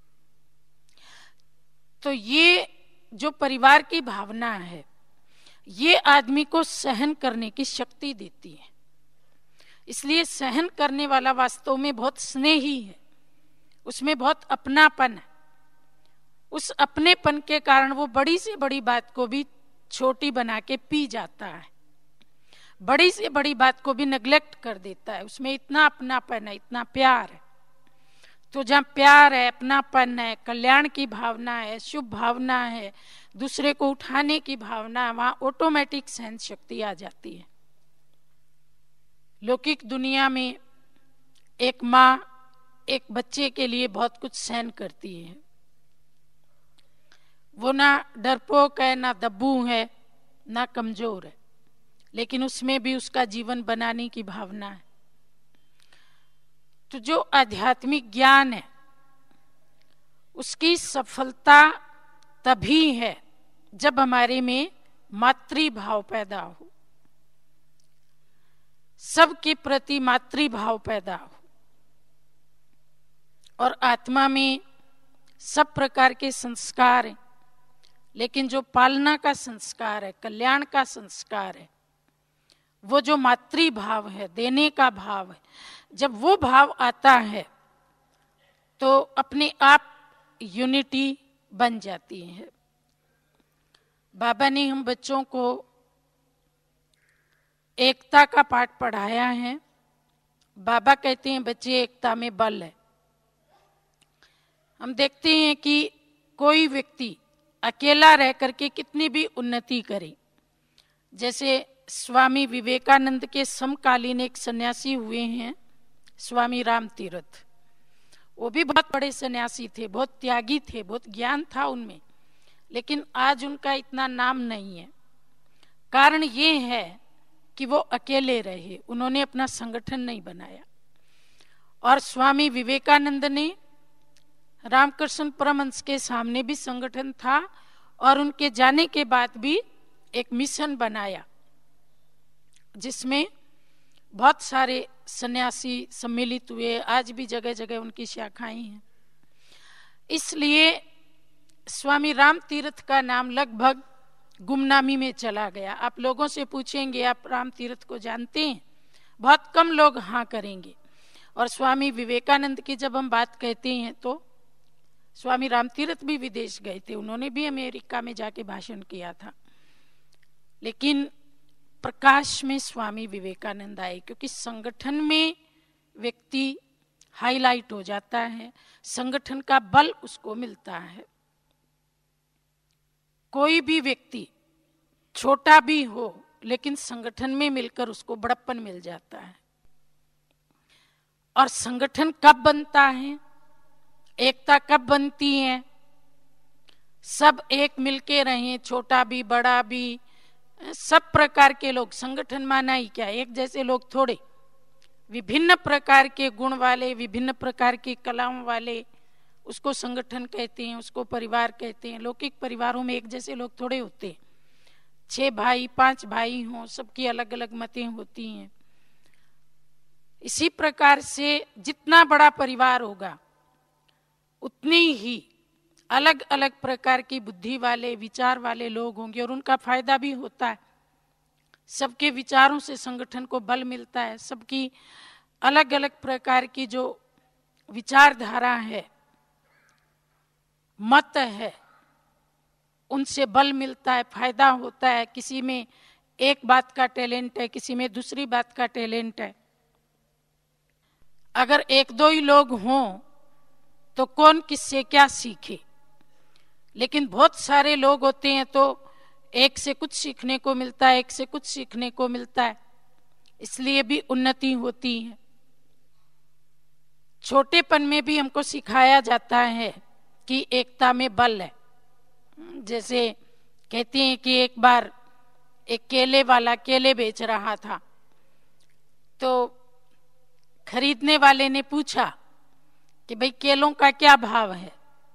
तो ये जो परिवार की भावना है ये आदमी को सहन करने की शक्ति देती है। इसलिए सहन करने वाला वास्तव में बहुत स्नेही है, उसमें बहुत अपनापन है। उस अपनेपन के कारण वो बड़ी से बड़ी बात को भी छोटी बना के पी जाता है, बड़ी से बड़ी बात को भी नेग्लेक्ट कर देता है। उसमें इतना अपनापन है, इतना प्यार है। तो जहाँ प्यार है, अपनापन है, कल्याण की भावना है, शुभ भावना है, दूसरे को उठाने की भावना है, वहां ऑटोमेटिक सहन शक्ति आ जाती है। लौकिक दुनिया में एक माँ एक बच्चे के लिए बहुत कुछ सहन करती है, वो ना डरपोक है, ना दब्बू है, ना कमजोर है, लेकिन उसमें भी उसका जीवन बनाने की भावना है। तो जो आध्यात्मिक ज्ञान है उसकी सफलता तभी है जब हमारे में मातृभाव पैदा हो, सबके प्रति मातृभाव पैदा हो, और आत्मा में सब प्रकार के संस्कार हैं, लेकिन जो पालना का संस्कार है, कल्याण का संस्कार है, वो जो मातृभाव है, देने का भाव है, जब वो भाव आता है तो अपने आप यूनिटी बन जाती है। बाबा ने हम बच्चों को एकता का पाठ पढ़ाया है। बाबा कहते हैं बच्चे एकता में बल है। हम देखते हैं कि कोई व्यक्ति अकेला रह करके कितनी भी उन्नति करे, जैसे स्वामी विवेकानंद के समकालीन एक सन्यासी हुए हैं स्वामी राम तीर्थ। वो भी बहुत बड़े सन्यासी थे, बहुत त्यागी थे, बहुत ज्ञान था उनमें, लेकिन आज उनका इतना नाम नहीं है। कारण ये है कि वो अकेले रहे, उन्होंने अपना संगठन नहीं बनाया। और स्वामी विवेकानंद ने रामकृष्ण परमहंस के सामने भी संगठन था और उनके जाने के बाद भी एक मिशन बनाया जिसमें बहुत सारे सन्यासी सम्मिलित हुए। आज भी जगह जगह उनकी शाखाएं हैं। इसलिए स्वामी राम तीर्थ का नाम लगभग गुमनामी में चला गया। आप लोगों से पूछेंगे आप राम तीर्थ को जानते हैं, बहुत कम लोग हाँ करेंगे। और स्वामी विवेकानंद की जब हम बात कहते हैं तो स्वामी राम तीर्थ भी विदेश गए थे, उन्होंने भी अमेरिका में जाके भाषण किया था, लेकिन प्रकाश में स्वामी विवेकानंद आए, क्योंकि संगठन में व्यक्ति हाईलाइट हो जाता है, संगठन का बल उसको मिलता है। कोई भी व्यक्ति छोटा भी हो लेकिन संगठन में मिलकर उसको बड़प्पन मिल जाता है। और संगठन कब बनता है, एकता कब बनती है, सब एक मिलके रहें, छोटा भी बड़ा भी, सब प्रकार के लोग। संगठन माना ही क्या, एक जैसे लोग थोड़े, विभिन्न प्रकार के गुण वाले, विभिन्न प्रकार की कलाओं वाले, उसको संगठन कहते हैं, उसको परिवार कहते हैं। लौकिक परिवारों में एक जैसे लोग थोड़े होते हैं, छह भाई पांच भाई हों, सबकी अलग अलग मतें होती हैं। इसी प्रकार से जितना बड़ा परिवार होगा उतनी ही अलग अलग प्रकार की बुद्धि वाले, विचार वाले लोग होंगे, और उनका फायदा भी होता है। सबके विचारों से संगठन को बल मिलता है, सबकी अलग अलग प्रकार की जो विचारधारा है, मत है, उनसे बल मिलता है, फायदा होता है। किसी में एक बात का टैलेंट है, किसी में दूसरी बात का टैलेंट है। अगर एक दो ही लोग हों तो कौन किससे क्या सीखे, लेकिन बहुत सारे लोग होते हैं तो एक से कुछ सीखने को मिलता है, एक से कुछ सीखने को मिलता है, इसलिए भी उन्नति होती है। छोटेपन में भी हमको सिखाया जाता है कि एकता में बल है। जैसे कहते हैं कि एक बार एक केले वाला केले बेच रहा था, तो खरीदने वाले ने पूछा कि भाई केलों का क्या भाव है।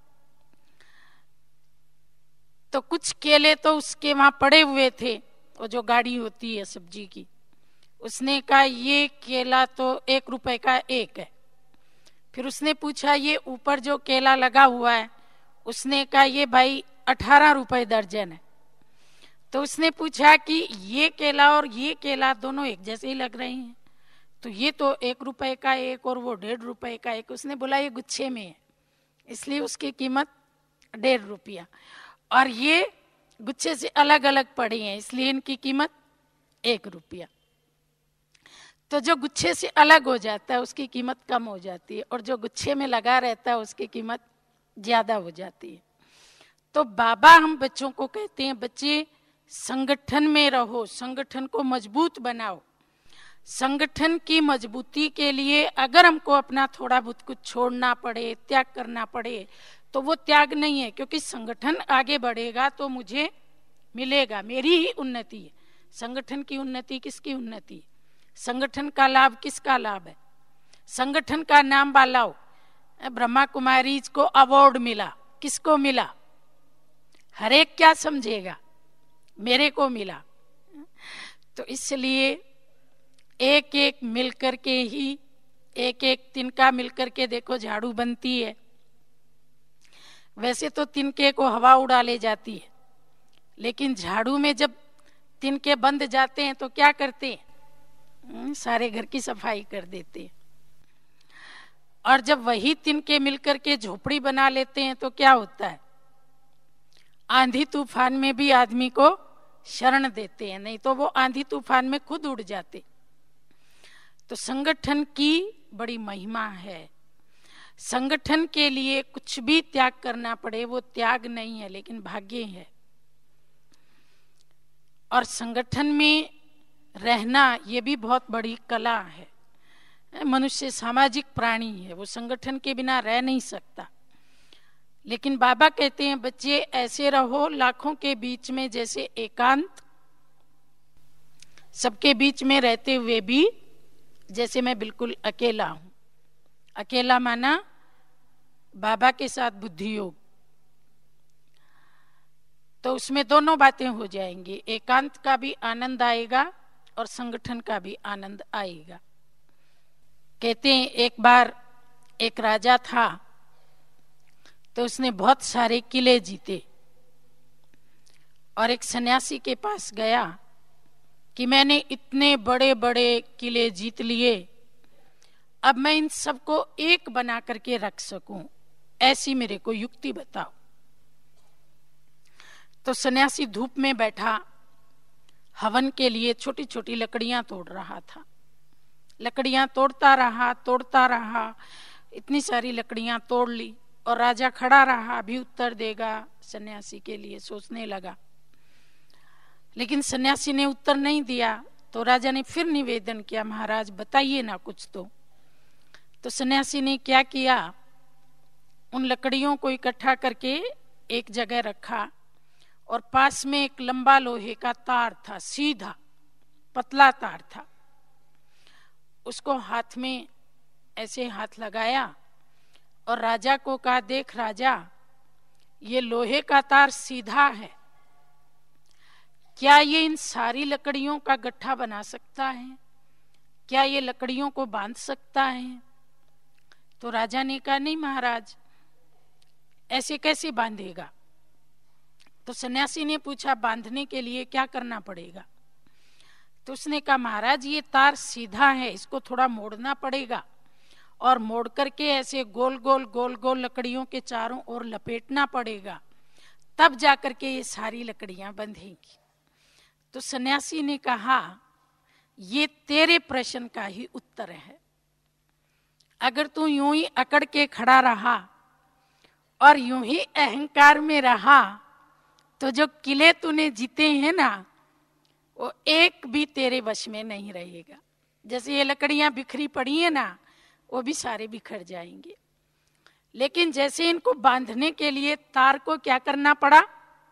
तो कुछ केले तो उसके वहां पड़े हुए थे, वो जो गाड़ी होती है सब्जी की, उसने कहा ये केला तो एक रुपए का एक है। फिर उसने पूछा ये ऊपर जो केला लगा हुआ है, उसने कहा ये भाई अठारह रुपए दर्जन है। तो उसने पूछा कि ये केला और ये केला दोनों एक जैसे ही लग रहे हैं, तो ये तो एक रुपए का एक और वो डेढ़ रुपए का एक। उसने बोला ये गुच्छे में है, इसलिए उसकी कीमत डेढ़ रुपया, और ये गुच्छे से अलग अलग पड़े हैं इसलिए इनकी कीमत एक रुपया। तो जो गुच्छे से अलग हो जाता है उसकी कीमत कम हो जाती है, और जो गुच्छे में लगा रहता है उसकी कीमत ज्यादा हो जाती है। तो बाबा हम बच्चों को कहते हैं बच्चे संगठन में रहो, संगठन को मजबूत बनाओ। संगठन की मजबूती के लिए अगर हमको अपना थोड़ा बहुत कुछ छोड़ना पड़े, त्याग करना पड़े, तो वो त्याग नहीं है, क्योंकि संगठन आगे बढ़ेगा तो मुझे मिलेगा, मेरी ही उन्नति है। संगठन की उन्नति किसकी उन्नति है? संगठन का लाभ किसका लाभ है? संगठन का नाम बालाओ, ब्रह्मा कुमारी को अवार्ड मिला, किसको मिला? हर एक क्या समझेगा? मेरे को मिला। तो इसलिए एक एक मिलकर के ही, एक एक तिनका मिलकर के देखो झाड़ू बनती है। वैसे तो तिनके को हवा उड़ा ले जाती है, लेकिन झाड़ू में जब तिनके बंद जाते हैं तो क्या करते हैं? सारे घर की सफाई कर देते हैं। और जब वही तिनके मिलकर के झोपड़ी बना लेते हैं तो क्या होता है? आंधी तूफान में भी आदमी को शरण देते हैं, नहीं तो वो आंधी तूफान में खुद उड़ जाते। तो संगठन की बड़ी महिमा है। संगठन के लिए कुछ भी त्याग करना पड़े वो त्याग नहीं है, लेकिन भाग्य है। और संगठन में रहना ये भी बहुत बड़ी कला है। मनुष्य सामाजिक प्राणी है, वो संगठन के बिना रह नहीं सकता। लेकिन बाबा कहते हैं बच्चे ऐसे रहो लाखों के बीच में जैसे एकांत, सबके बीच में रहते हुए भी जैसे मैं बिल्कुल अकेला हूं। अकेला माना बाबा के साथ बुद्धि योग, तो उसमें दोनों बातें हो जाएंगी। एकांत का भी आनंद आएगा और संगठन का भी आनंद आएगा। कहते हैं एक बार एक राजा था, तो उसने बहुत सारे किले जीते और एक सन्यासी के पास गया कि मैंने इतने बड़े बड़े किले जीत लिए, अब मैं इन सबको एक बना करके रख सकूं, ऐसी मेरे को युक्ति बताओ। तो सन्यासी धूप में बैठा हवन के लिए छोटी छोटी लकड़ियां तोड़ रहा था। लकड़ियां तोड़ता रहा तोड़ता रहा, इतनी सारी लकड़ियां तोड़ ली और राजा खड़ा रहा, अभी उत्तर देगा सन्यासी के लिए, सोचने लगा। लेकिन सन्यासी ने उत्तर नहीं दिया, तो राजा ने फिर निवेदन किया, महाराज बताइए ना कुछ तो। तो सन्यासी ने क्या किया, उन लकड़ियों को इकट्ठा करके एक जगह रखा और पास में एक लंबा लोहे का तार था, सीधा पतला तार था। उसको हाथ में ऐसे हाथ लगाया और राजा को कहा, देख राजा, ये लोहे का तार सीधा है, क्या ये इन सारी लकड़ियों का गट्ठा बना सकता है? क्या ये लकड़ियों को बांध सकता है? तो राजा ने कहा, नहीं महाराज, ऐसे कैसे बांधेगा? तो सन्यासी ने पूछा, बांधने के लिए क्या करना पड़ेगा? तो उसने कहा, महाराज ये तार सीधा है, इसको थोड़ा मोड़ना पड़ेगा और मोड़ करके ऐसे गोल गोल गोल गोल लकड़ियों के चारों ओर लपेटना पड़ेगा, तब जाकर के ये सारी लकड़ियां बंधेंगी। तो सन्यासी ने कहा, ये तेरे प्रश्न का ही उत्तर है। अगर तू यूं ही अकड़ के खड़ा रहा और यूं ही अहंकार में रहा, तो जो किले तूने जीते हैं ना, वो एक भी तेरे वश में नहीं रहेगा। जैसे ये लकड़ियां बिखरी पड़ी है ना, वो भी सारे बिखर जाएंगे। लेकिन जैसे इनको बांधने के लिए तार को क्या करना पड़ा,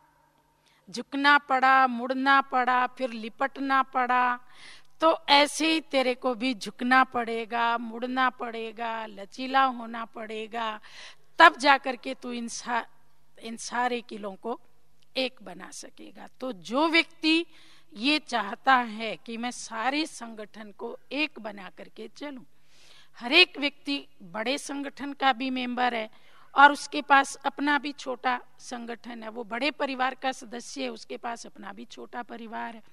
झुकना पड़ा, मुड़ना पड़ा, फिर लिपटना पड़ा, तो ऐसे ही तेरे को भी झुकना पड़ेगा, मुड़ना पड़ेगा, लचीला होना पड़ेगा, तब जाकर के तू इन सा, इन सारे किलों को एक बना सकेगा। तो जो व्यक्ति ये चाहता है कि मैं सारे संगठन को एक बना करके चलूं, हर एक व्यक्ति बड़े संगठन का भी मेंबर है और उसके पास अपना भी छोटा संगठन है, वो बड़े परिवार का सदस्य है, उसके पास अपना भी छोटा परिवार है।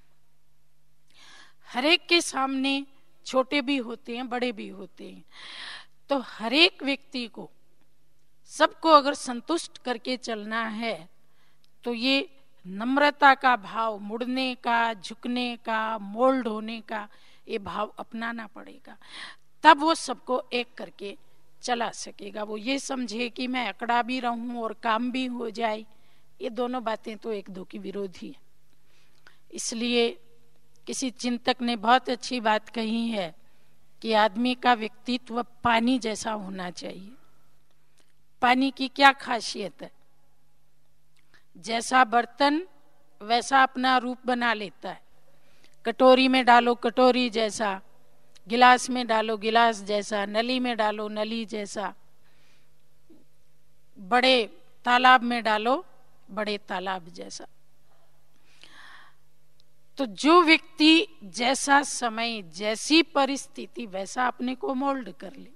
हर एक के सामने छोटे भी होते हैं, बड़े भी होते हैं। तो हर एक व्यक्ति को, सबको अगर संतुष्ट करके चलना है तो ये नम्रता का भाव, मुड़ने का, झुकने का, मोल्ड होने का, ये भाव अपनाना पड़ेगा, तब वो सबको एक करके चला सकेगा। वो ये समझे कि मैं अकड़ा भी रहूं और काम भी हो जाए, ये दोनों बातें तो एक दो की विरोधी है। इसलिए किसी चिंतक ने बहुत अच्छी बात कही है कि आदमी का व्यक्तित्व पानी जैसा होना चाहिए। पानी की क्या खासियत है? जैसा बर्तन वैसा अपना रूप बना लेता है। कटोरी में डालो कटोरी जैसा, गिलास में डालो गिलास जैसा, नली में डालो नली जैसा, बड़े तालाब में डालो बड़े तालाब जैसा। तो जो व्यक्ति जैसा समय, जैसी परिस्थिति, वैसा अपने को मोल्ड कर ले,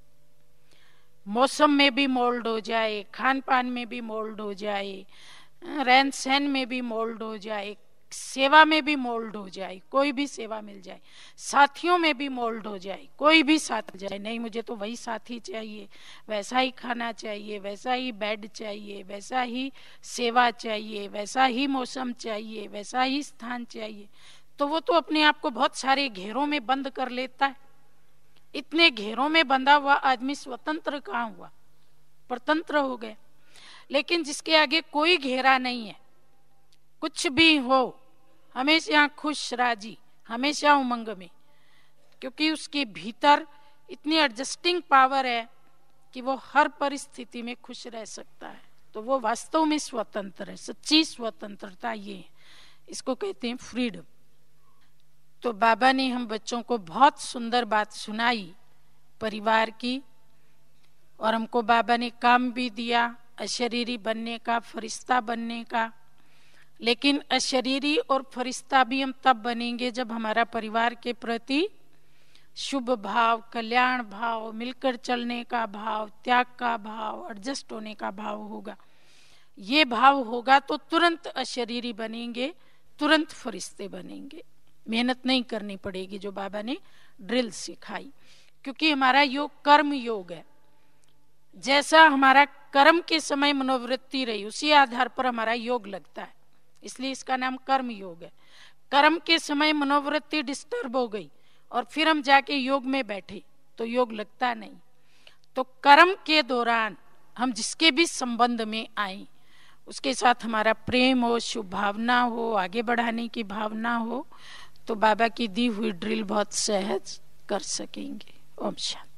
मौसम में भी मोल्ड हो जाए, खान पान में भी मोल्ड हो जाए, रहन सहन में भी मोल्ड हो जाए, सेवा में भी मोल्ड हो जाए, कोई भी सेवा मिल जाए, साथियों में भी मोल्ड हो जाए, कोई भी साथ जाए, नहीं मुझे तो वही साथी चाहिए, वैसा ही खाना चाहिए, वैसा ही बेड चाहिए, वैसा ही सेवा चाहिए, वैसा ही मौसम चाहिए, वैसा ही स्थान चाहिए, तो वो तो अपने आप को बहुत सारे घेरों में बंद कर लेता है। इतने घेरों में बंधा हुआ आदमी स्वतंत्र कहाँ हुआ? परतंत्र हो गया। लेकिन जिसके आगे कोई घेरा नहीं है, कुछ भी हो, हमेशा खुश राजी, हमेशा उमंग में, क्योंकि उसके भीतर इतनी एडजस्टिंग पावर है कि वो हर परिस्थिति में खुश रह सकता है, तो वो वास्तव में स्वतंत्र है। सच्ची स्वतंत्रता ये है, इसको कहते हैं फ्रीडम। तो बाबा ने हम बच्चों को बहुत सुंदर बात सुनाई परिवार की, और हमको बाबा ने काम भी दिया अशरीरी बनने का, फरिश्ता बनने का। लेकिन अशरीरी और फरिश्ता भी हम तब बनेंगे जब हमारा परिवार के प्रति शुभ भाव, कल्याण भाव, मिलकर चलने का भाव, त्याग का भाव, एडजस्ट होने का भाव होगा। ये भाव होगा तो तुरंत अशरीरी बनेंगे, तुरंत फरिश्ते बनेंगे। मेहनत नहीं करनी पड़ेगी, जो बाबा ने ड्रिल सिखाई, क्योंकि हमारा योग कर्म योग है। जैसा हमारा कर्म के समय मनोवृत्ति रही, उसी आधार पर हमारा योग लगता है, इसलिए इसका नाम कर्म योग है। कर्म के समय मनोवृत्ति डिस्टर्ब हो गई और फिर हम जाके योग में बैठे तो योग लगता नहीं। तो कर्म के दौरान हम जिसके भी संबंध में आए, उसके साथ हमारा प्रेम हो, शुभ भावना हो, आगे बढ़ाने की भावना हो, तो बाबा की दी हुई ड्रिल बहुत सहज कर सकेंगे। ओम शांति।